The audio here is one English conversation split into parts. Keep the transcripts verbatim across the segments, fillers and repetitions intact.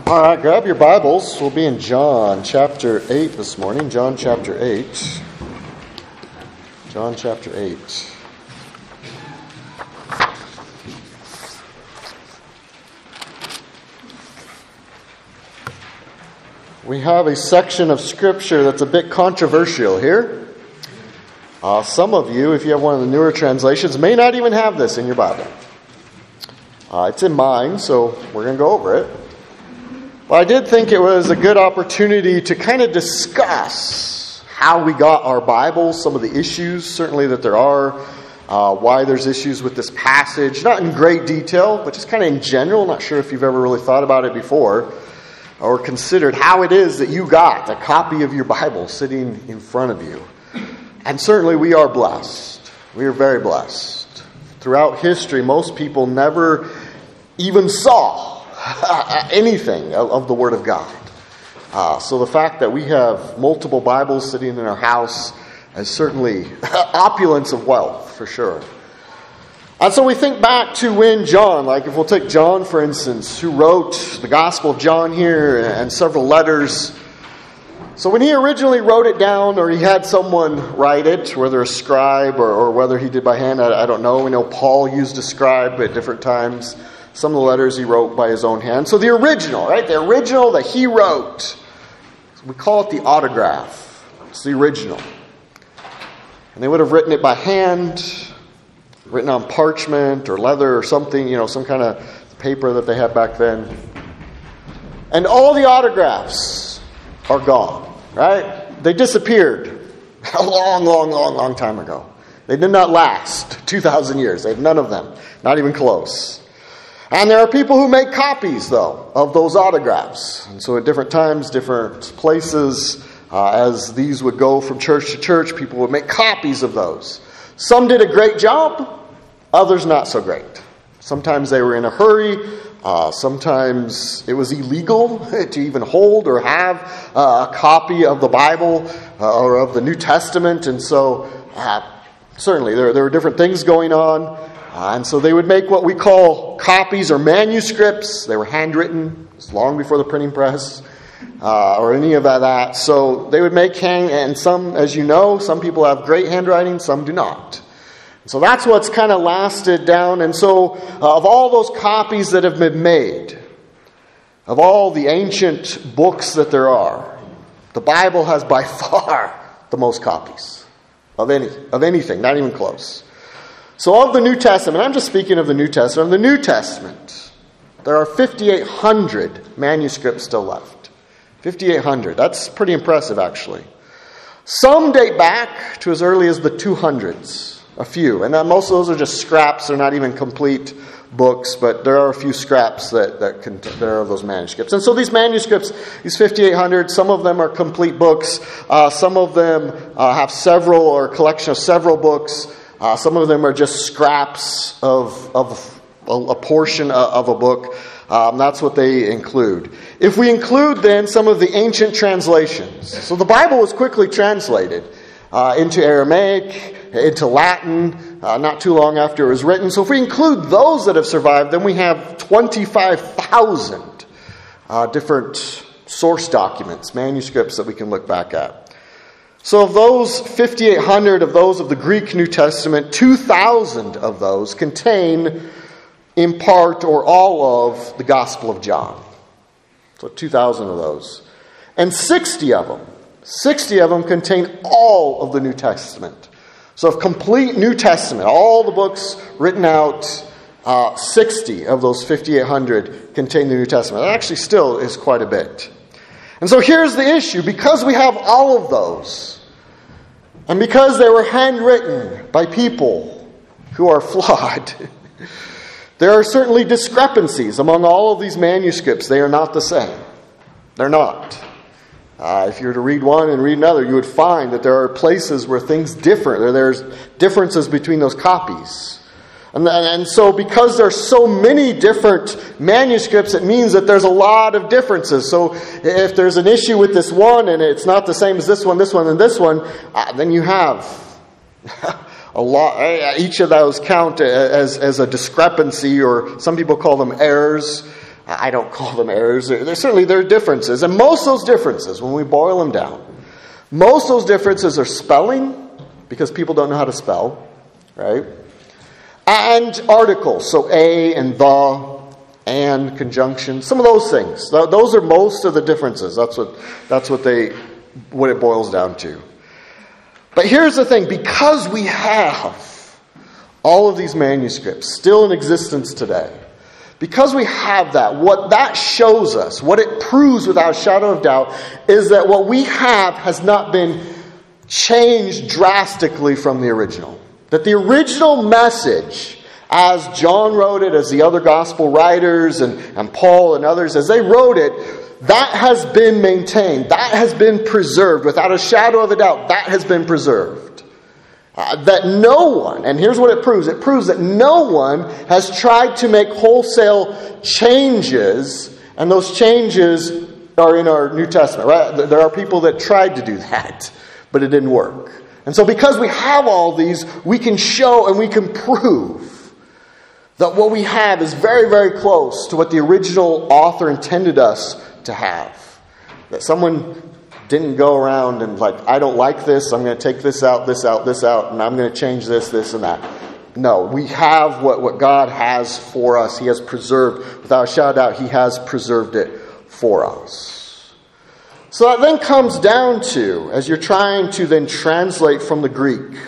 All right, grab your Bibles. We'll be in John chapter eight this morning. John chapter eight. John chapter eight. We have a section of Scripture that's a bit controversial here. Uh, some of you, if you have one of the newer translations, may not even have this in your Bible. Uh, it's in mine, so we're going to go over it. But I did think it was a good opportunity to kind of discuss how we got our Bibles, some of the issues, certainly that there are, uh, why there's issues with this passage. Not in great detail, but just kind of in general. Not sure if you've ever really thought about it before or considered how it is that you got a copy of your Bible sitting in front of you. And certainly we are blessed. We are very blessed. Throughout history, most people never even saw anything of the Word of God. Uh, so the fact that we have multiple Bibles sitting in our house is certainly opulence of wealth, for sure. And so we think back to when John, like if we'll take John, for instance, who wrote the Gospel of John here and several letters. So when he originally wrote it down, or he had someone write it, whether a scribe or, or whether he did by hand, I, I don't know. We know Paul used a scribe at different times. Some of the letters he wrote by his own hand. So the original, right? The original that he wrote. We call it the autograph. It's the original. And they would have written it by hand, written on parchment or leather or something, you know, some kind of paper that they had back then. And all the autographs are gone, right? They disappeared a long, long, long, long time ago. They did not last two thousand years. They have none of them. Not even close. And there are people who make copies, though, of those autographs. And so at different times, different places, uh, as these would go from church to church, people would make copies of those. Some did a great job, others not so great. Sometimes they were in a hurry. Uh, sometimes it was illegal to even hold or have uh, a copy of the Bible uh, or of the New Testament. And so uh, certainly there, there were different things going on. Uh, and so they would make what we call copies or manuscripts. They were handwritten. It was long before the printing press uh, or any of that. So they would make hand, and some, as you know, some people have great handwriting, some do not. So that's what's kind of lasted down. And so uh, of all those copies that have been made, of all the ancient books that there are, the Bible has by far the most copies of any of anything, not even close. So of the New Testament, I'm just speaking of the New Testament, of the New Testament, there are fifty-eight hundred manuscripts still left. fifty-eight hundred. That's pretty impressive, actually. Some date back to as early as the two hundreds, a few. And most of those are just scraps. They're not even complete books, but there are a few scraps that, that can, there are those manuscripts. And so these manuscripts, these fifty-eight hundred, some of them are complete books. Uh, some of them uh, have several or a collection of several books. Uh, some of them are just scraps of, of a, a portion of a book. Um, that's what they include. If we include then some of the ancient translations. So the Bible was quickly translated uh, into Aramaic, into Latin, uh, not too long after it was written. So if we include those that have survived, then we have twenty-five thousand uh, different source documents, manuscripts that we can look back at. So of those fifty-eight hundred of those of the Greek New Testament, two thousand of those contain in part or all of the Gospel of John. So two thousand of those. And sixty of them, sixty of them contain all of the New Testament. So of complete New Testament, all the books written out, uh, sixty of those fifty-eight hundred contain the New Testament. That actually still is quite a bit. And so here's the issue. Because we have all of those, and because they were handwritten by people who are flawed, there are certainly discrepancies among all of these manuscripts. They are not the same. They're not. Uh, if you were to read one and read another, you would find that there are places where things differ. Or there's differences between those copies. And, and so because there's so many different manuscripts, it means that there's a lot of differences. So if there's an issue with this one and it's not the same as this one, this one, and this one, uh, then you have a lot. Each of those count as, as a discrepancy, or some people call them errors. I don't call them errors. There's certainly there are differences. And most of those differences, when we boil them down, most of those differences are spelling, because people don't know how to spell, right? And articles, so a and the, and conjunction, some of those things. Those are most of the differences. That's what that's what they what it boils down to. But here's the thing, because we have all of these manuscripts still in existence today, because we have that, what that shows us, what it proves without a shadow of doubt, is that what we have has not been changed drastically from the original. That the original message, as John wrote it, as the other gospel writers and, and Paul and others, as they wrote it, that has been maintained. That has been preserved. Without a shadow of a doubt, that has been preserved. Uh, that no one, and here's what it proves. It proves that no one has tried to make wholesale changes, and those changes are in our New Testament, right? There are people that tried to do that, but it didn't work. And so because we have all these, we can show and we can prove that what we have is very, very close to what the original author intended us to have. That someone didn't go around and like, I don't like this, I'm going to take this out, this out, this out, and I'm going to change this, this, and that. No, we have what, what God has for us. He has preserved, without a shadow of doubt, He has preserved it for us. So that then comes down to, as you're trying to then translate from the Greek,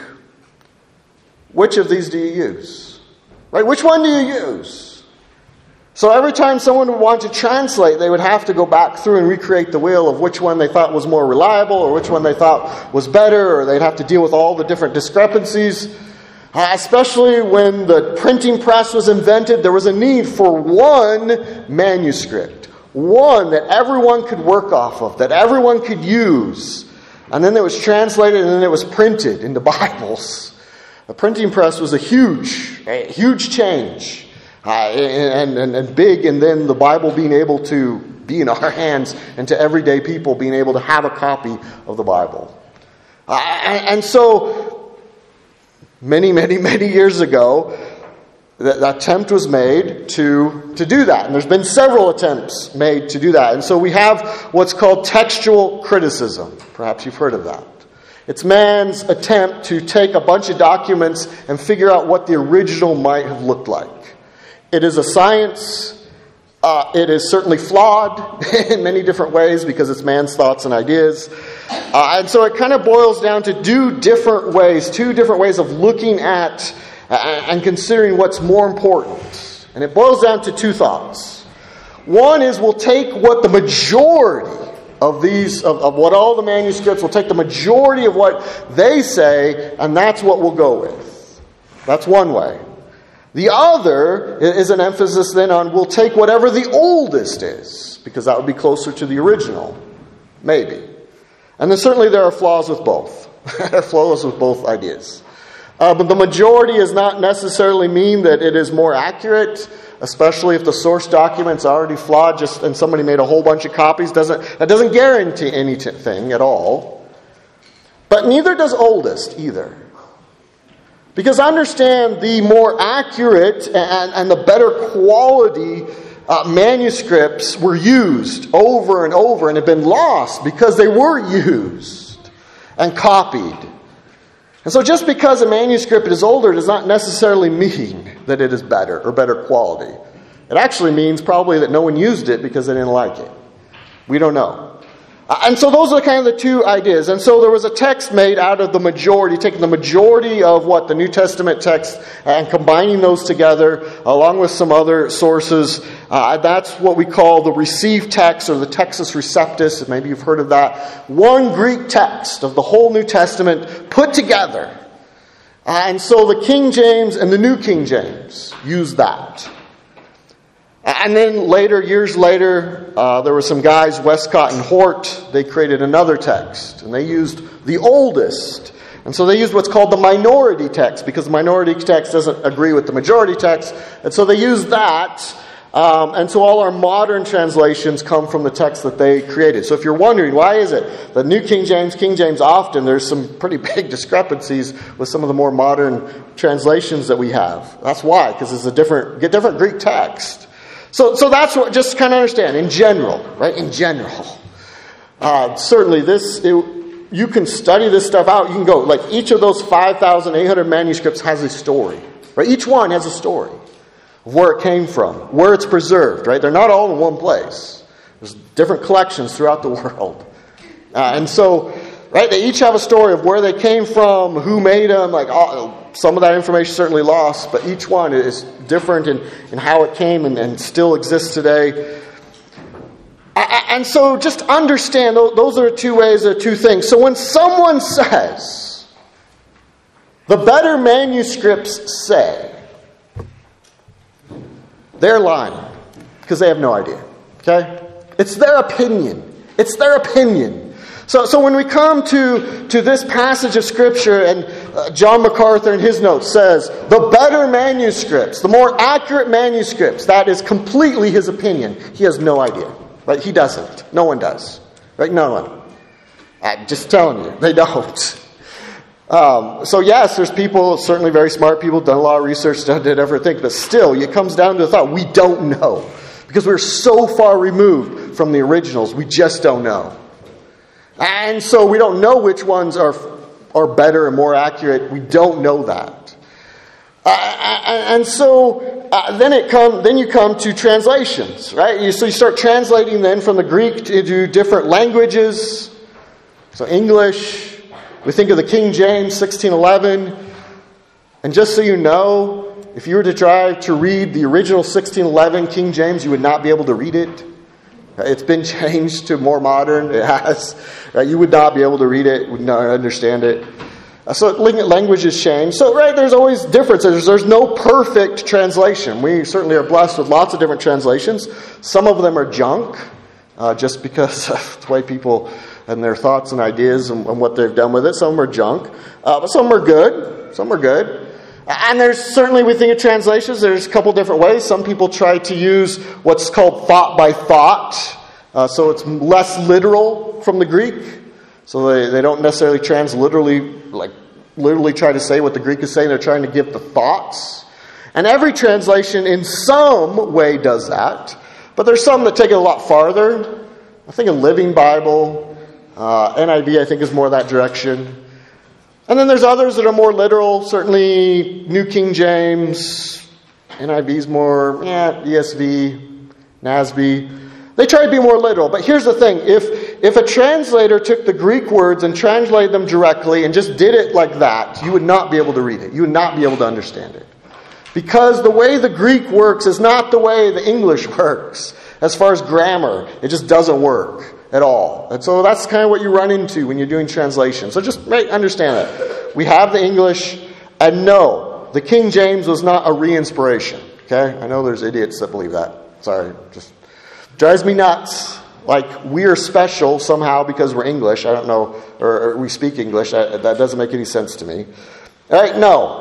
which of these do you use? Right? Which one do you use? So every time someone would want to translate, they would have to go back through and recreate the wheel of which one they thought was more reliable or which one they thought was better, or they'd have to deal with all the different discrepancies. Uh, especially when the printing press was invented, there was a need for one manuscript. One that everyone could work off of, that everyone could use. And then it was translated and then it was printed into Bibles. The printing press was a huge, a huge change. Uh, and, and, and big, and then the Bible being able to be in our hands and to everyday people being able to have a copy of the Bible. Uh, and, and so, many, many, many years ago, the attempt was made to, to do that. And there's been several attempts made to do that. And so we have what's called textual criticism. Perhaps you've heard of that. It's man's attempt to take a bunch of documents and figure out what the original might have looked like. It is a science. Uh, it is certainly flawed in many different ways because it's man's thoughts and ideas. Uh, and so it kind of boils down to do different ways, two different ways of looking at and considering what's more important. And it boils down to two thoughts. One is we'll take what the majority of these, of, of what all the manuscripts, we'll take the majority of what they say, and that's what we'll go with. That's one way. The other is an emphasis then on we'll take whatever the oldest is, because that would be closer to the original. Maybe. And then certainly there are flaws with both. There are flaws with both ideas. Uh, but the majority does not necessarily mean that it is more accurate, especially if the source document's already flawed just and somebody made a whole bunch of copies. Doesn't that doesn't guarantee anything at all. But neither does oldest either. Because understand the more accurate and, and the better quality uh, manuscripts were used over and over and have been lost because they were used and copied. And so just because a manuscript is older does not necessarily mean that it is better or better quality. It actually means probably that no one used it because they didn't like it. We don't know. And so those are kind of the two ideas. And so there was a text made out of the majority, taking the majority of what the New Testament text and combining those together along with some other sources. Uh, that's what we call the received text or the Textus Receptus. Maybe you've heard of that. One Greek text of the whole New Testament put together. Uh, and so the King James and the New King James use that. And then later, years later, uh, there were some guys, Westcott and Hort, they created another text. And they used the oldest. And so they used what's called the minority text, because the minority text doesn't agree with the majority text. And so they used that. Um, and so all our modern translations come from the text that they created. So if you're wondering, why is it the New King James, King James, often there's some pretty big discrepancies with some of the more modern translations that we have. That's why, because it's a different, different Greek text. So, so that's what, just kind of understand, in general, right? In general. Uh, certainly this, it, you can study this stuff out. You can go, like each of those five thousand eight hundred manuscripts has a story, right? Each one has a story of where it came from, where it's preserved, right? They're not all in one place. There's different collections throughout the world. Uh, and so, right, they each have a story of where they came from, who made them, like all, some of that information is certainly lost, but each one is different in, in how it came and, and still exists today. And so just understand, those are two ways, or two things. So when someone says, the better manuscripts say, they're lying because they have no idea. Okay? It's their opinion. It's their opinion. So, so when we come to, to this passage of Scripture, and uh, John MacArthur in his notes says, the better manuscripts, the more accurate manuscripts, that is completely his opinion. He has no idea. Right? He doesn't. No one does. Right? No one. I'm just telling you, they don't. Um, so yes, there's people, certainly very smart people, done a lot of research, did everything, but still, it comes down to the thought, we don't know. Because we're so far removed from the originals, we just don't know. And so we don't know which ones are are better and more accurate. We don't know that. Uh, and so uh, then it come then you come to translations, right? You, so you start translating then from the Greek into different languages. So English, we think of the King James sixteen eleven. And just so you know, if you were to try to read the original sixteen eleven King James, you would not be able to read it. It's been changed to more modern. It has. You would not be able to read it, would not understand it. So language has changed. So, right, there's always differences. There's no perfect translation. We certainly are blessed with lots of different translations. Some of them are junk, uh, just because of the way people and their thoughts and ideas and, and what they've done with it. Some are junk. Uh, but some are good. Some are good. And there's certainly, we think of translations, there's a couple different ways. Some people try to use what's called thought by thought. Uh, so it's less literal from the Greek. So they, they don't necessarily transliterally, like, literally try to say what the Greek is saying. They're trying to give the thoughts. And every translation in some way does that. But there's some that take it a lot farther. I think a Living Bible, uh, N I V I think is more that direction. And then there's others that are more literal. Certainly New King James, N I V's more, yeah, E S V, N A S B. They try to be more literal. But here's the thing. If, if a translator took the Greek words and translated them directly and just did it like that, you would not be able to read it. You would not be able to understand it. Because the way the Greek works is not the way the English works. As far as grammar, it just doesn't work at all. And so that's kind of what you run into when you're doing translation. So just right, understand that. We have the English, and no, the King James was not a re-inspiration. Okay? I know there's idiots that believe that. Sorry. Just drives me nuts. Like, we're special somehow because we're English. I don't know, or, or we speak English. That, that doesn't make any sense to me. All right, no.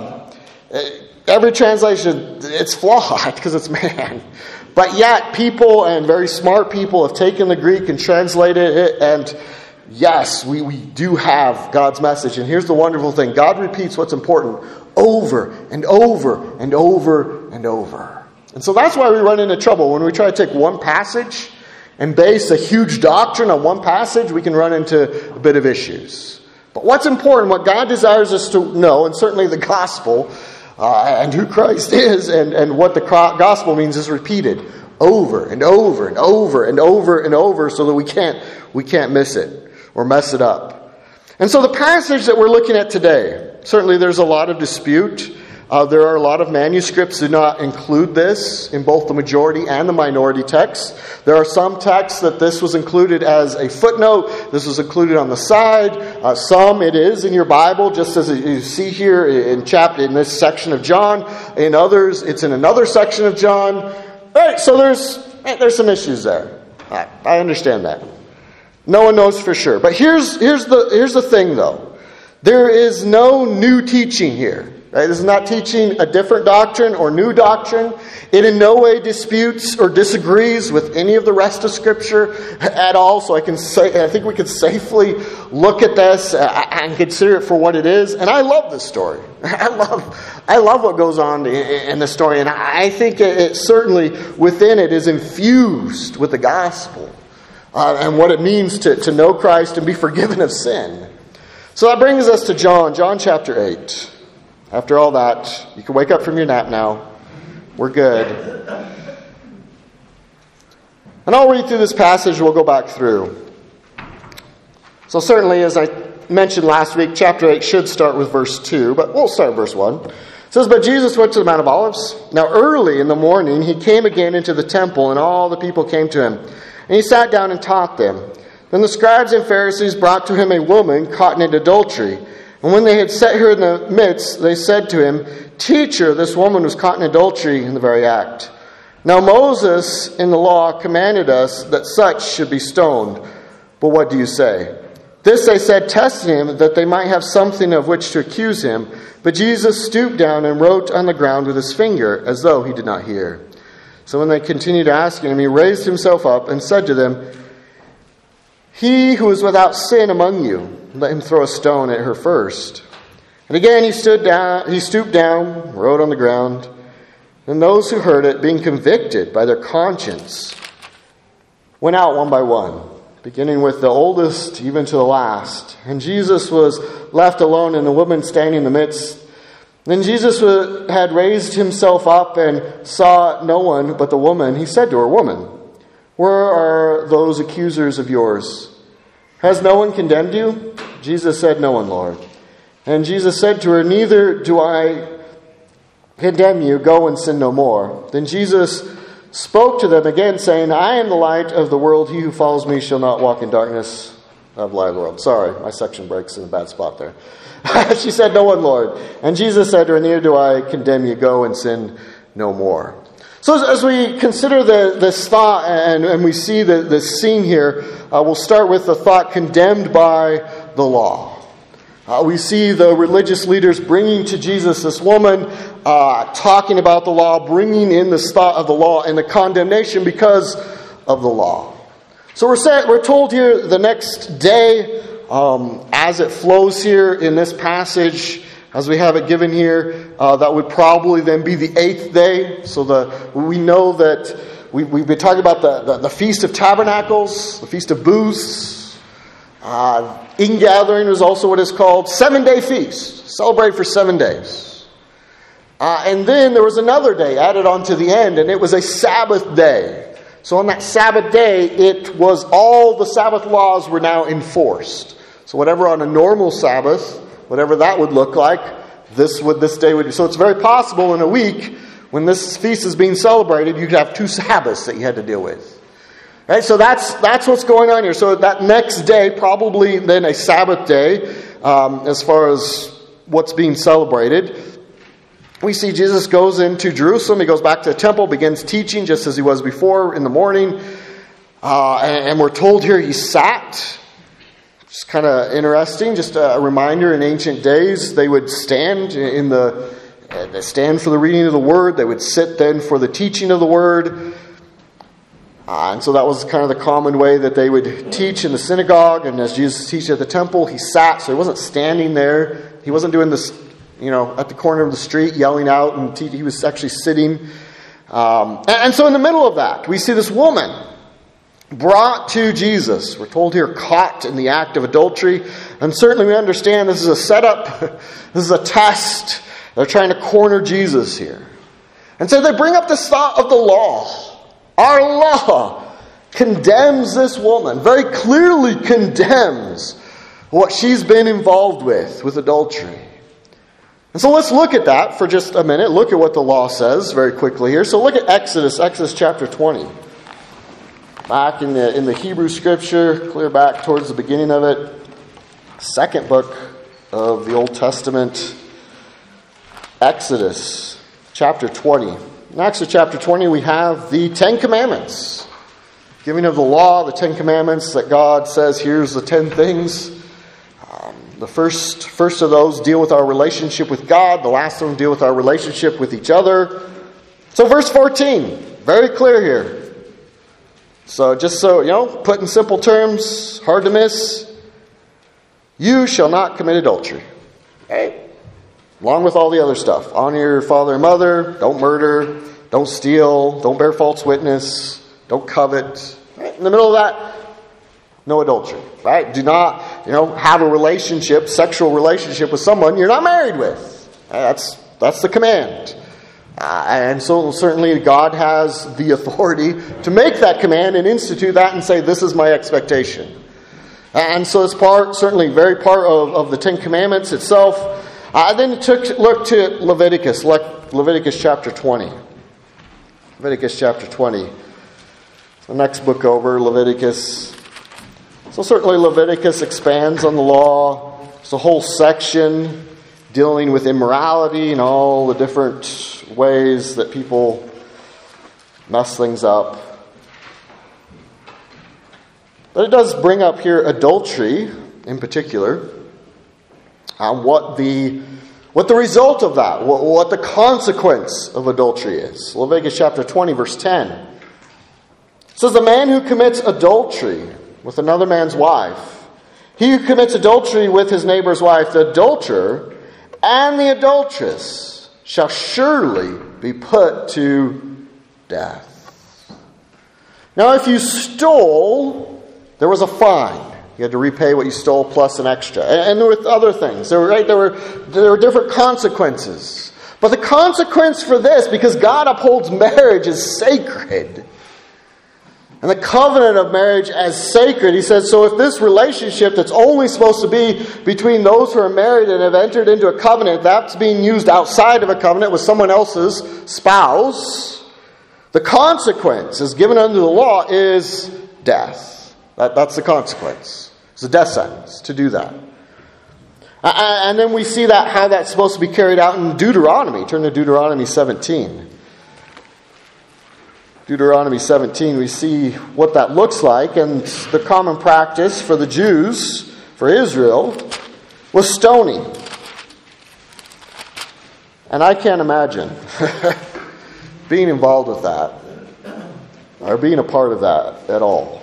Um, every translation, it's flawed because it's man. But yet, people and very smart people have taken the Greek and translated it, and yes, we, we do have God's message. And here's the wonderful thing. God repeats what's important over and over and over and over. And so that's why we run into trouble. When we try to take one passage and base a huge doctrine on one passage, we can run into a bit of issues. But what's important, what God desires us to know, and certainly the gospel, Uh, and who Christ is, and, and what the gospel means is repeated over and over and over and over and over, so that we can't we can't miss it or mess it up. And so the passage that we're looking at today, certainly there's a lot of dispute. Uh, there are a lot of manuscripts that do not include this in both the majority and the minority texts. There are some texts that this was included as a footnote. This was included on the side. Uh, some it is in your Bible, just as you see here in chapter in this section of John. In others, it's in another section of John. All right, so there's there's some issues there. I, I understand that. No one knows for sure. But here's here's the here's the thing, though. There is no new teaching here. Right? This is not teaching a different doctrine or new doctrine. It in no way disputes or disagrees with any of the rest of Scripture at all. So I can say, I think we could safely look at this and consider it for what it is. And I love this story. I love, I love what goes on in this story, and I think it certainly within it is infused with the gospel uh, and what it means to, to know Christ and be forgiven of sin. So that brings us to John, John chapter eight. After all that, you can wake up from your nap now. We're good. And I'll read through this passage. We'll go back through. So certainly, as I mentioned last week, chapter eight should start with verse two, but we'll start with verse one. It says, "But Jesus went to the Mount of Olives. Now early in the morning he came again into the temple, and all the people came to him. And he sat down and taught them. Then the scribes and Pharisees brought to him a woman caught in adultery. And when they had set her in the midst, they said to him, 'Teacher, this woman was caught in adultery in the very act. Now Moses in the law commanded us that such should be stoned. But what do you say?' This they said, testing him, that they might have something of which to accuse him. But Jesus stooped down and wrote on the ground with his finger, as though he did not hear. So when they continued asking him, he raised himself up and said to them, 'He who is without sin among you, let him throw a stone at her first.' And again he stood down, he stooped down, wrote on the ground. And those who heard it, being convicted by their conscience, went out one by one, beginning with the oldest even to the last. And Jesus was left alone, and the woman standing in the midst. Then Jesus had raised himself up and saw no one but the woman. He said to her, 'Woman, where are those accusers of yours? Has no one condemned you?' Jesus said, 'No one, Lord.' And Jesus said to her, 'Neither do I condemn you. Go and sin no more.' Then Jesus spoke to them again, saying, 'I am the light of the world. He who follows me shall not walk in darkness of the light of the world.'" Sorry, my section breaks in a bad spot there. She said, "No one, Lord." And Jesus said to her, "Neither do I condemn you. Go and sin no more." So as, as we consider the, this thought and, and we see the, this scene here, uh, we'll start with the thought condemned by the law. Uh, we see the religious leaders bringing to Jesus this woman, uh, talking about the law, bringing in this thought of the law and the condemnation because of the law. So we're, set, we're told here the next day, um, as it flows here in this passage, as we have it given here, uh, that would probably then be the eighth day. So the we know that we, we've been talking about the, the, the Feast of Tabernacles, the Feast of Booths. Uh, Ingathering is also what it's called. Seven-day feast. Celebrate for seven days. Uh, and then there was another day added on to the end, and it was a Sabbath day. So on that Sabbath day, it was all the Sabbath laws were now enforced. So whatever on a normal Sabbath, whatever that would look like, this would this day would be. So it's very possible in a week, when this feast is being celebrated, you could have two Sabbaths that you had to deal with. Right, so that's that's what's going on here. So that next day, probably then a Sabbath day, um, as far as what's being celebrated. We see Jesus goes into Jerusalem. He goes back to the temple, begins teaching just as he was before in the morning. Uh, and, and we're told here he sat. It's kind of interesting. Just a reminder, in ancient days, they would stand in the uh, stand for the reading of the word. They would sit then for the teaching of the word. Uh, and so that was kind of the common way that they would teach in the synagogue. And as Jesus teached at the temple, he sat. So he wasn't standing there. He wasn't doing this, you know, at the corner of the street yelling out. And te- he was actually sitting. Um, and, and so in the middle of that, we see this woman brought to Jesus. We're told here, caught in the act of adultery. And certainly we understand this is a setup. This is a test. They're trying to corner Jesus here. And so they bring up this thought of the law. Our law condemns this woman, very clearly condemns what she's been involved with, with adultery. And so let's look at that for just a minute. Look at what the law says very quickly here. So look at Exodus, Exodus chapter twenty. Back in the in the Hebrew scripture, clear back towards the beginning of it. Second book of the Old Testament. Exodus chapter twenty. In Exodus chapter twenty, we have the Ten Commandments. Giving of the law, the Ten Commandments that God says, here's the ten things. Um, The first, first of those deal with our relationship with God. The last of them deal with our relationship with each other. So verse fourteen, very clear here. So just so, you know, put in simple terms, hard to miss. You shall not commit adultery. Okay? Along with all the other stuff. Honor your father and mother. Don't murder. Don't steal. Don't bear false witness. Don't covet. Right? In the middle of that, no adultery. Right? Do not, you know, have a relationship, sexual relationship with someone you're not married with. That's, that's the command. Uh, and so certainly God has the authority to make that command and institute that and say, this is my expectation. And so it's part, certainly very part of, of the Ten Commandments itself. Uh, then it took look to Leviticus, Le- Leviticus chapter twenty. Leviticus chapter twenty. The next book over, Leviticus. So certainly Leviticus expands on the law. It's a whole section dealing with immorality and all the different ways that people mess things up. But it does bring up here adultery in particular, and what the what the result of that, what, what the consequence of adultery is. Leviticus chapter twenty, verse ten. It says, the man who commits adultery with another man's wife, he who commits adultery with his neighbor's wife, the adulterer and the adulteress shall surely be put to death. Now if you stole, there was a fine. You had to repay what you stole plus an extra. And, and with other things. There were, right, there, were, there were different consequences. But the consequence for this, because God upholds marriage as sacred, and the covenant of marriage as sacred, he says, so if this relationship that's only supposed to be between those who are married and have entered into a covenant, that's being used outside of a covenant with someone else's spouse, the consequence as given under the law is death. That, that's the consequence. It's a death sentence to do that. And then we see that how that's supposed to be carried out in Deuteronomy. Turn to Deuteronomy seventeen. Deuteronomy seventeen, we see what that looks like. And the common practice for the Jews, for Israel, was stoning. And I can't imagine being involved with that or being a part of that at all.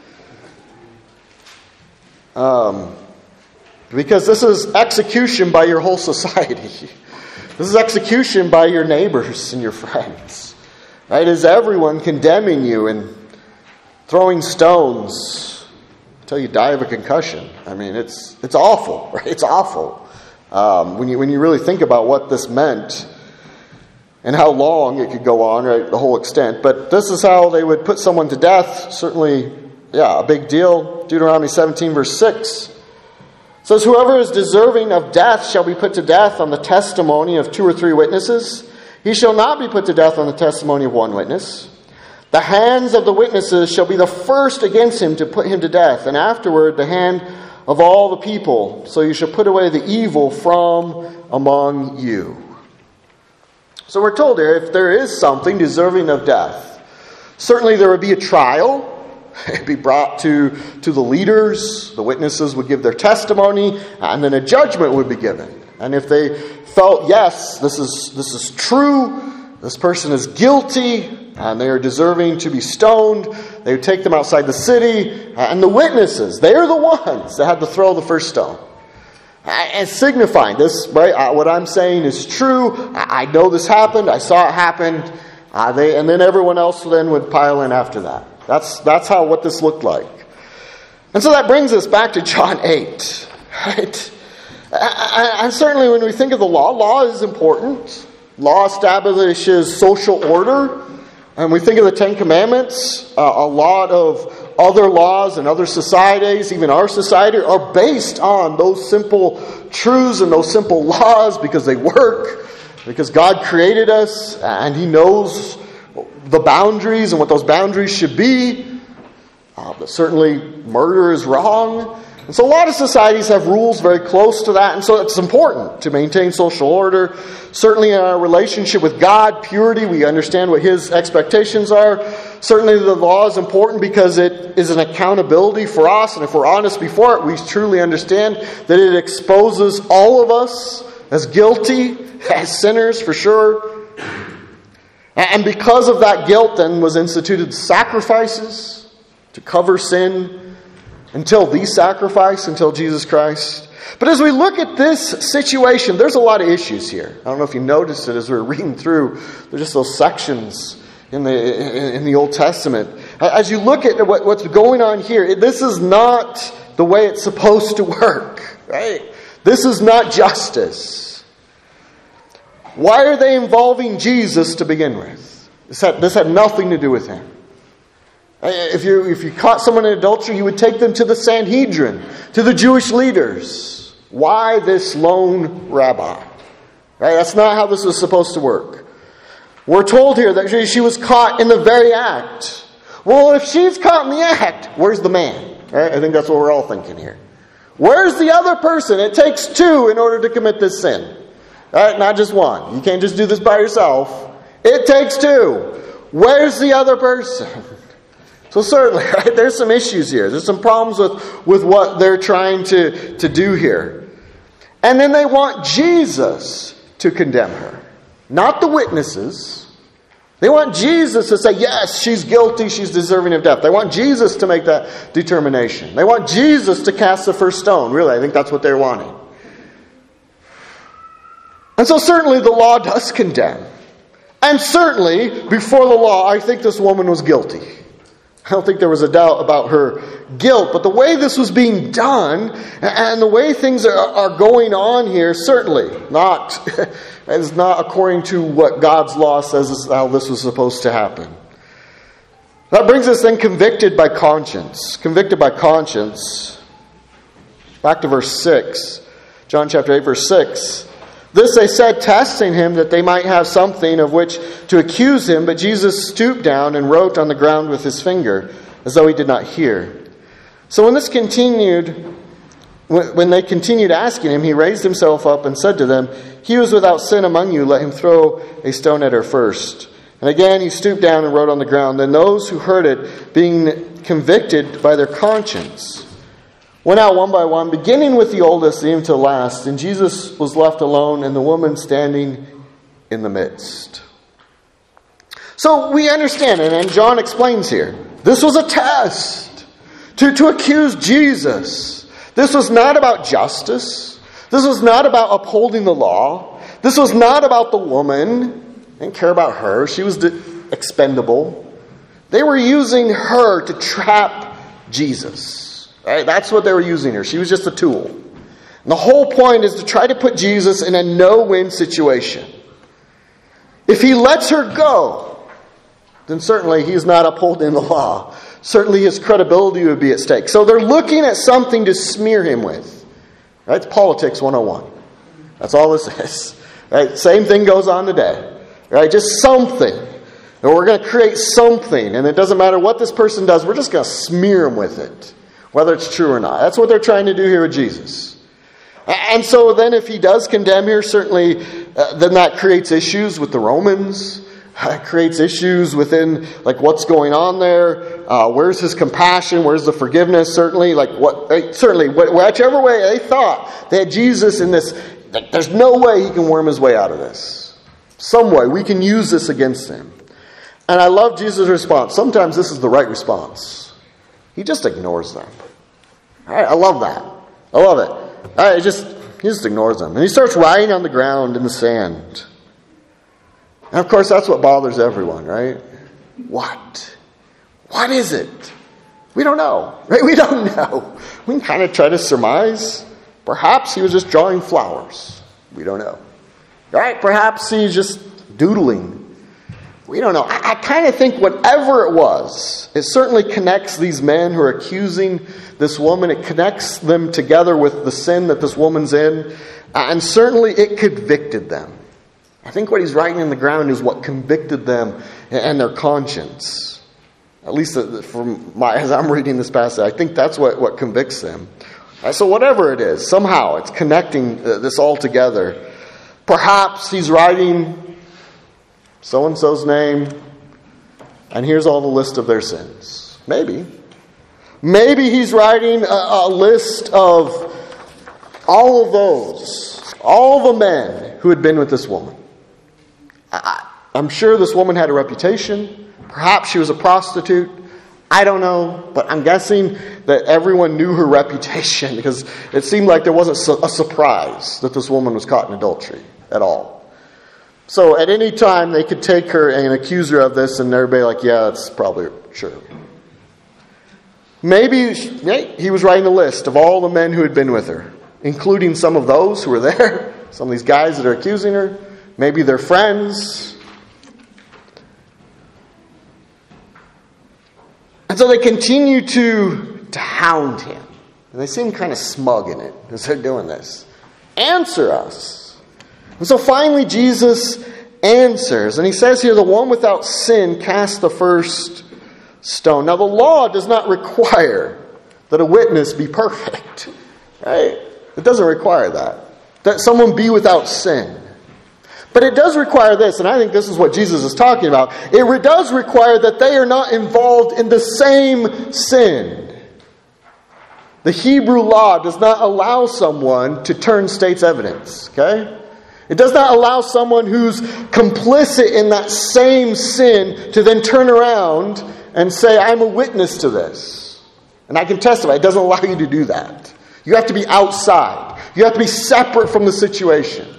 Um, because this is execution by your whole society. This is execution by your neighbors and your friends. Right? Is everyone condemning you and throwing stones until you die of a concussion? I mean, it's it's awful. Right? It's awful um, when you when you really think about what this meant and how long it could go on. Right, the whole extent. But this is how they would put someone to death. Certainly. Yeah, a big deal. Deuteronomy seventeen, verse six. It says, whoever is deserving of death shall be put to death on the testimony of two or three witnesses. He shall not be put to death on the testimony of one witness. The hands of the witnesses shall be the first against him to put him to death, and afterward the hand of all the people. So you shall put away the evil from among you. So we're told here, if there is something deserving of death, certainly there would be a trial. It'd be brought to, to the leaders. The witnesses would give their testimony, and then a judgment would be given. And if they felt, yes, this is this is true, this person is guilty, and they are deserving to be stoned, they would take them outside the city, and the witnesses, they are the ones that had to throw the first stone. And signifying this, right? What I'm saying is true. I know this happened. I saw it happen. Uh, they, and then everyone else then would pile in after that. That's that's how what this looked like. And so that brings us back to John eight. Right? And certainly when we think of the law, law is important. Law establishes social order. And we think of the Ten Commandments, uh, a lot of other laws and other societies, even our society, are based on those simple truths and those simple laws because they work, because God created us and He knows the boundaries and what those boundaries should be. Uh, but certainly murder is wrong. And so a lot of societies have rules very close to that, and so it's important to maintain social order. Certainly in our relationship with God, purity, we understand what His expectations are. Certainly the law is important because it is an accountability for us, and if we're honest before it, we truly understand that it exposes all of us as guilty, as sinners for sure. And because of that guilt then was instituted sacrifices to cover sin until the sacrifice, until Jesus Christ. But as we look at this situation, there's a lot of issues here. I don't know if you noticed it as we were reading through. There's just those sections in the in the Old Testament. As you look at what, what's going on here, this is not the way it's supposed to work, right? This is not justice. Why are they involving Jesus to begin with? This had, this had nothing to do with Him. If you if you caught someone in adultery, you would take them to the Sanhedrin, to the Jewish leaders. Why this lone rabbi? Right? That's not how this was supposed to work. We're told here that she was caught in the very act. Well, if she's caught in the act, where's the man? Right? I think that's what we're all thinking here. Where's the other person? It takes two in order to commit this sin. Right? Not just one. You can't just do this by yourself. It takes two. Where's the other person? So certainly, right, there's some issues here. There's some problems with, with what they're trying to, to do here. And then they want Jesus to condemn her. Not the witnesses. They want Jesus to say, yes, she's guilty, she's deserving of death. They want Jesus to make that determination. They want Jesus to cast the first stone. Really, I think that's what they're wanting. And so certainly the law does condemn. And certainly, before the law, I think this woman was guilty. I don't think there was a doubt about her guilt. But the way this was being done, and the way things are, are going on here, certainly not, is not according to what God's law says is how this was supposed to happen. That brings us then convicted by conscience. Convicted by conscience. Back to verse six. John chapter eight, verse six. This they said, testing him, that they might have something of which to accuse him. But Jesus stooped down and wrote on the ground with his finger, as though he did not hear. So when this continued, when they continued asking him, he raised himself up and said to them, he who is without sin among you, let him throw a stone at her first. And again he stooped down and wrote on the ground. Then those who heard it, being convicted by their conscience, went out one by one, beginning with the oldest, even to the last. And Jesus was left alone, and the woman standing in the midst. So we understand, and John explains here, this was a test to, to accuse Jesus. This was not about justice. This was not about upholding the law. This was not about the woman. They didn't care about her. She was expendable. They were using her to trap Jesus. Right? That's what they were using her. She was just a tool. And the whole point is to try to put Jesus in a no-win situation. If he lets her go, then certainly he's not upholding the law. Certainly his credibility would be at stake. So they're looking at something to smear him with. Right? It's politics one oh one. That's all this is. Right? Same thing goes on today. Right? Just something. And we're going to create something. And it doesn't matter what this person does. We're just going to smear him with it. Whether it's true or not. That's what they're trying to do here with Jesus. And so then if he does condemn her, certainly uh, then that creates issues with the Romans. It creates issues within like what's going on there. Uh, where's his compassion? Where's the forgiveness? Certainly, like what? Certainly, whichever way they thought they had Jesus in this. There's no way he can worm his way out of this. Some way we can use this against him. And I love Jesus' response. Sometimes this is the right response. He just ignores them. All right, I love that. I love it. All right, just he just ignores them. And he starts writing on the ground in the sand. And of course, that's what bothers everyone, right? What? What is it? We don't know. Right? We don't know. We can kind of try to surmise. Perhaps he was just drawing flowers. We don't know. Right? Perhaps he's just doodling. We don't know. I, I kind of think whatever it was, it certainly connects these men who are accusing this woman. It connects them together with the sin that this woman's in. And certainly it convicted them. I think what he's writing in the ground is what convicted them and their conscience. At least from my, as I'm reading this passage, I think that's what, what convicts them. Right, so whatever it is, somehow it's connecting this all together. Perhaps he's writing so-and-so's name, and here's all the list of their sins. Maybe. Maybe he's writing a, a list of all of those, all the men who had been with this woman. I, I'm sure this woman had a reputation. Perhaps she was a prostitute. I don't know, but I'm guessing that everyone knew her reputation because it seemed like there wasn't a surprise that this woman was caught in adultery at all. So at any time they could take her and accuse her of this and everybody like, yeah, that's probably true. Maybe he was writing a list of all the men who had been with her, including some of those who were there, some of these guys that are accusing her, maybe their friends. And so they continue to, to hound him. And they seem kind of smug in it as they're doing this. Answer us. And so finally Jesus answers. And he says here, the one without sin cast the first stone. Now the law does not require that a witness be perfect. Right? It doesn't require that. That someone be without sin. But it does require this, and I think this is what Jesus is talking about. It re- does require that they are not involved in the same sin. The Hebrew law does not allow someone to turn state's evidence. Okay? It does not allow someone who's complicit in that same sin to then turn around and say, I'm a witness to this. And I can testify. It doesn't allow you to do that. You have to be outside. You have to be separate from the situation.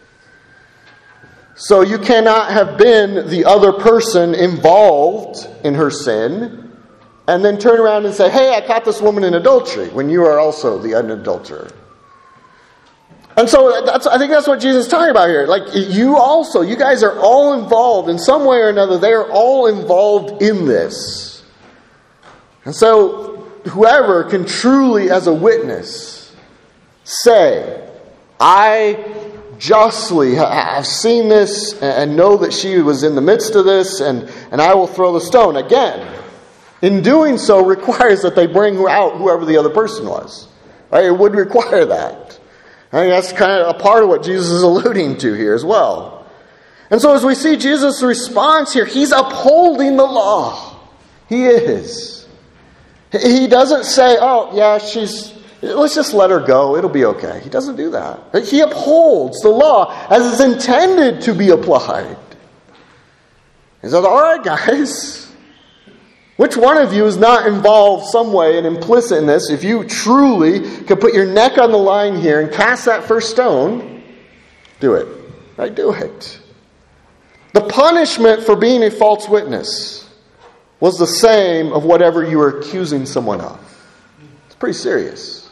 So you cannot have been the other person involved in her sin and then turn around and say, hey, I caught this woman in adultery, when you are also the adulterer. And so that's, I think that's what Jesus is talking about here. Like, you also, you guys are all involved in some way or another. They are all involved in this. And so whoever can truly, as a witness, say, I justly have seen this and know that she was in the midst of this, and, and I will throw the stone. Again, in doing so requires that they bring out whoever the other person was. Right? It would require that. I think that's kind of a part of what Jesus is alluding to here as well. And so as we see Jesus' response here, he's upholding the law. He is. He doesn't say, oh, yeah, she's... let's just let her go. It'll be okay. He doesn't do that. He upholds the law as it's intended to be applied. He says, all right, guys. Which one of you is not involved some way and implicit in this? If you truly could put your neck on the line here and cast that first stone, do it. Right? Do it. The punishment for being a false witness was the same of whatever you were accusing someone of. It's pretty serious.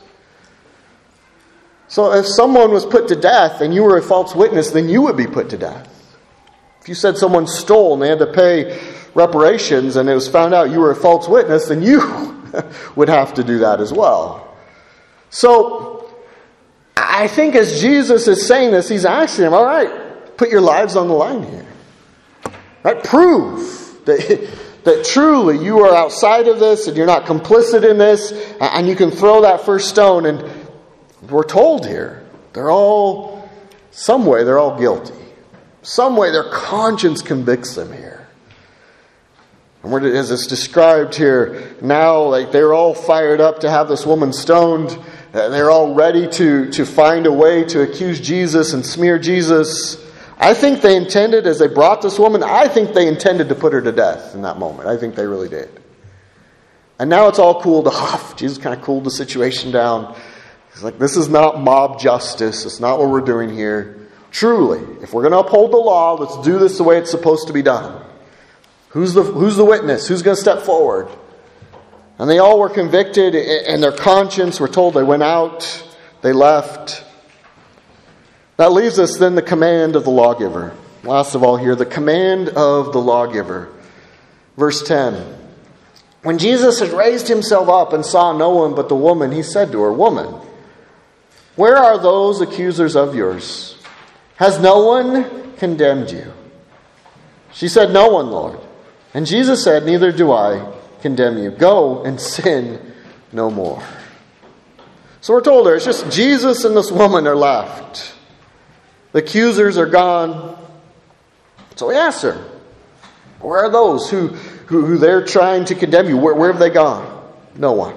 So if someone was put to death and you were a false witness, then you would be put to death. If you said someone stole and they had to pay reparations and it was found out you were a false witness, then you would have to do that as well. So I think as Jesus is saying this, he's asking them, all right, put your lives on the line here. Right? Prove that, that truly you are outside of this and you're not complicit in this, and you can throw that first stone. And we're told here, they're all, some way they're all guilty. Some way their conscience convicts them here. And where, as it's described here now, like they're all fired up to have this woman stoned. They're all ready to, to find a way to accuse Jesus and smear Jesus. I think they intended, as they brought this woman, I think they intended to put her to death in that moment. I think they really did. And now it's all cooled off. Jesus kind of cooled the situation down. He's like, this is not mob justice. It's not what we're doing here. Truly, if we're going to uphold the law, let's do this the way it's supposed to be done. Who's the, who's the witness? Who's going to step forward? And they all were convicted, and their conscience, we're told they went out, they left. That leaves us then the command of the lawgiver. Last of all here, the command of the lawgiver. Verse ten. When Jesus had raised himself up and saw no one but the woman, he said to her, Woman, where are those accusers of yours? Has no one condemned you? She said, No one, Lord. And Jesus said, Neither do I condemn you. Go and sin no more. So we're told there, it's just Jesus and this woman are left. The accusers are gone. So he asks her, where are those who, who, who they're trying to condemn you? Where, where have they gone? No one.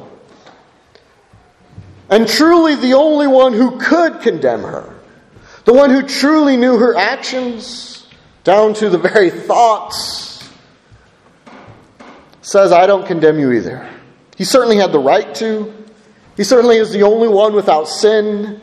And truly the only one who could condemn her, the one who truly knew her actions, down to the very thoughts, says, I don't condemn you either. He certainly had the right to. He certainly is the only one without sin.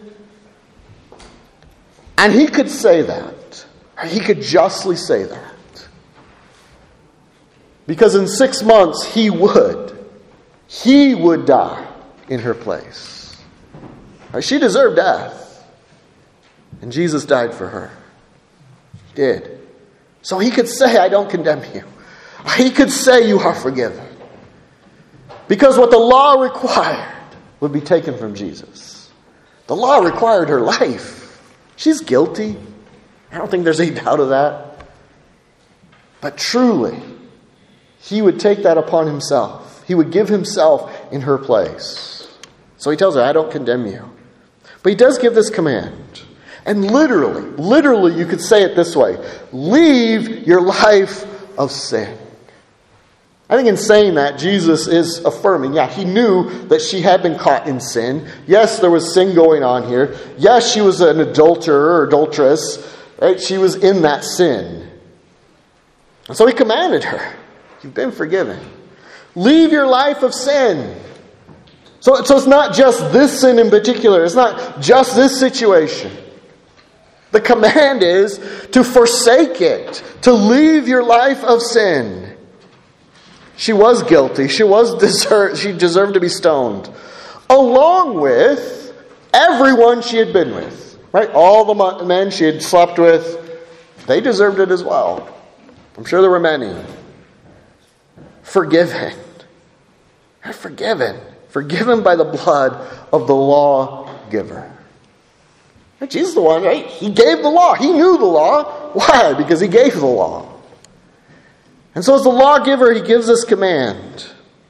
And he could say that. He could justly say that. Because in six months, he would. He would die in her place. She deserved death. And Jesus died for her. He did. So he could say, I don't condemn you. He could say, you are forgiven. Because what the law required would be taken from Jesus. The law required her life. She's guilty. I don't think there's any doubt of that. But truly, he would take that upon himself. He would give himself in her place. So he tells her, I don't condemn you. But he does give this command. And literally, literally you could say it this way. Leave your life of sin. I think in saying that, Jesus is affirming, yeah, he knew that she had been caught in sin. Yes, there was sin going on here. Yes, she was an adulterer or adulteress. Right? She was in that sin. And so he commanded her, you've been forgiven. Leave your life of sin. So, so it's not just this sin in particular. It's not just this situation. The command is to forsake it, to leave your life of sin. She was guilty. She was deserved, she deserved to be stoned. Along with everyone she had been with. Right? All the men she had slept with, they deserved it as well. I'm sure there were many. Forgiven. They're forgiven. Forgiven by the blood of the lawgiver. Jesus is the one, right? He gave the law. He knew the law. Why? Because he gave the law. And so as the lawgiver, he gives this command.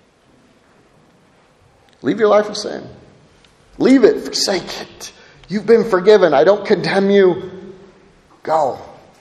Leave your life of sin. Leave it. Forsake it. You've been forgiven. I don't condemn you. Go.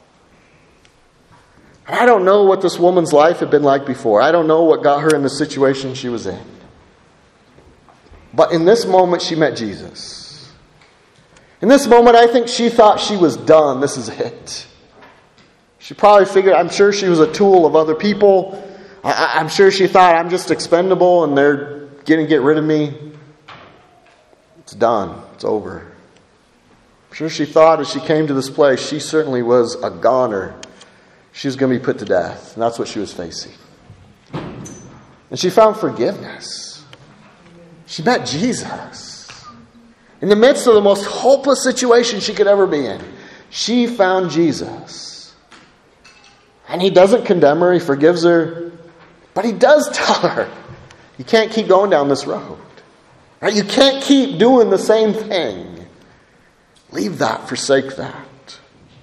And I don't know what this woman's life had been like before. I don't know what got her in the situation she was in. But in this moment, she met Jesus. In this moment, I think she thought she was done. This is it. She probably figured, I'm sure she was a tool of other people. I, I'm sure she thought, I'm just expendable and they're going to get rid of me. It's done. It's over. I'm sure she thought as she came to this place, she certainly was a goner. She was going to be put to death. And that's what she was facing. And she found forgiveness. She met Jesus. In the midst of the most hopeless situation she could ever be in, she found Jesus. And he doesn't condemn her, he forgives her, but he does tell her, you can't keep going down this road. Right? You can't keep doing the same thing. Leave that, forsake that.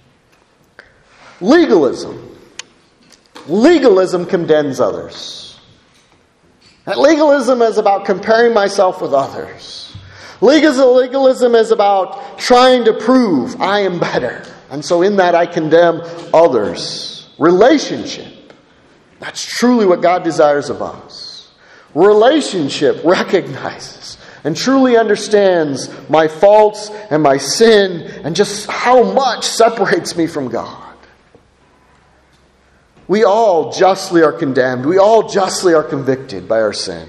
Legalism. Legalism condemns others. And legalism is about comparing myself with others. Legalism is about trying to prove I am better. And so in that I condemn others. Relationship. That's truly what God desires of us. Relationship recognizes and truly understands my faults and my sin and just how much separates me from God. We all justly are condemned. We all justly are convicted by our sin.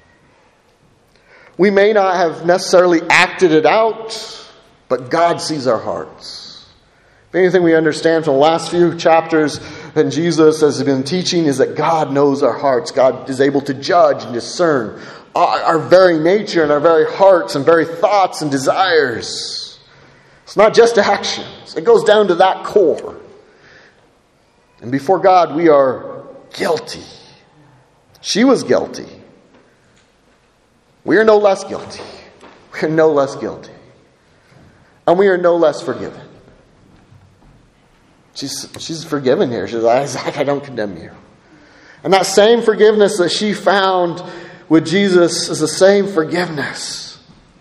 We may not have necessarily acted it out, but God sees our hearts. If anything we understand from the last few chapters and Jesus has been teaching is that God knows our hearts. God is able to judge and discern our, our very nature and our very hearts and very thoughts and desires. It's not just actions. It goes down to that core. And before God, we are guilty. She was guilty. We are no less guilty. We are no less guilty. And we are no less forgiven. She's, she's forgiven here. She's like, Isaac, I don't condemn you. And that same forgiveness that she found with Jesus is the same forgiveness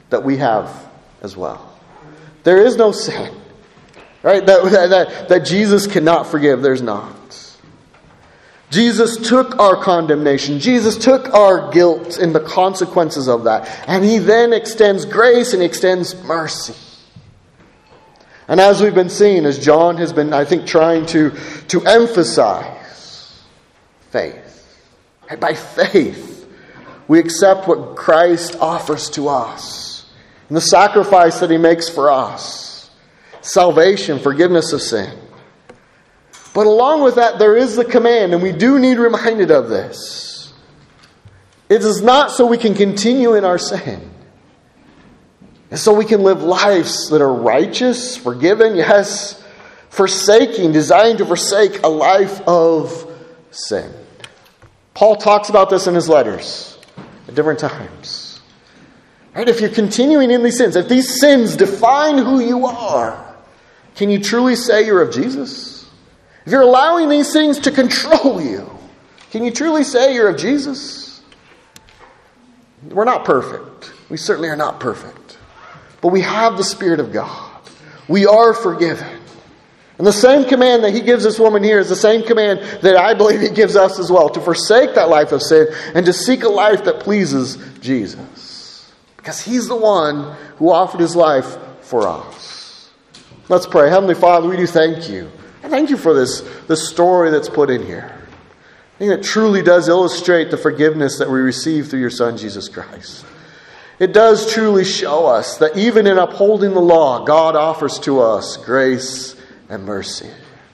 that we have as well. There is no sin, right? That, that, that Jesus cannot forgive. There's not. Jesus took our condemnation. Jesus took our guilt and the consequences of that. And he then extends grace and extends mercy. And as we've been seeing, as John has been, I think, trying to, to emphasize, faith. Right? By faith, we accept what Christ offers to us. And the sacrifice that he makes for us. Salvation, forgiveness of sin. But along with that, there is the command, and we do need reminded of this. It is not so we can continue in our sin. It's so we can live lives that are righteous, forgiven, yes, forsaking, designed to forsake a life of sin. Paul talks about this in his letters at different times. Right? If you're continuing in these sins, if these sins define who you are, can you truly say you're of Jesus? If you're allowing these things to control you, can you truly say you're of Jesus? We're not perfect. We certainly are not perfect. But we have the Spirit of God. We are forgiven. And the same command that he gives this woman here is the same command that I believe he gives us as well. To forsake that life of sin and to seek a life that pleases Jesus. Because he's the one who offered his life for us. Let's pray. Heavenly Father, we do thank you. Thank you for this, this story that's put in here. I think it truly does illustrate the forgiveness that we receive through your Son, Jesus Christ. It does truly show us that even in upholding the law, God offers to us grace and mercy.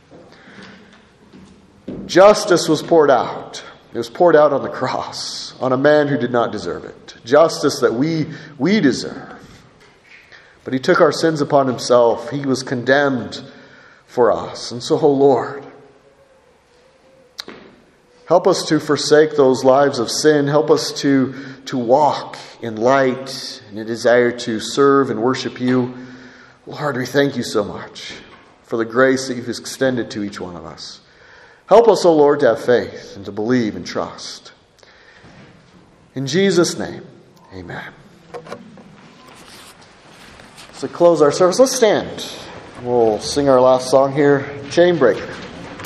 Justice was poured out. It was poured out on the cross, on a man who did not deserve it. Justice that we, we deserve. But he took our sins upon himself. He was condemned for us. And so, oh Lord, help us to forsake those lives of sin. Help us to, to walk in light and a desire to serve and worship you. Lord, we thank you so much for the grace that you've extended to each one of us. Help us, oh Lord, to have faith and to believe and trust. In Jesus' name, amen. So to close our service, let's stand. We'll sing our last song here, Chain Breaker.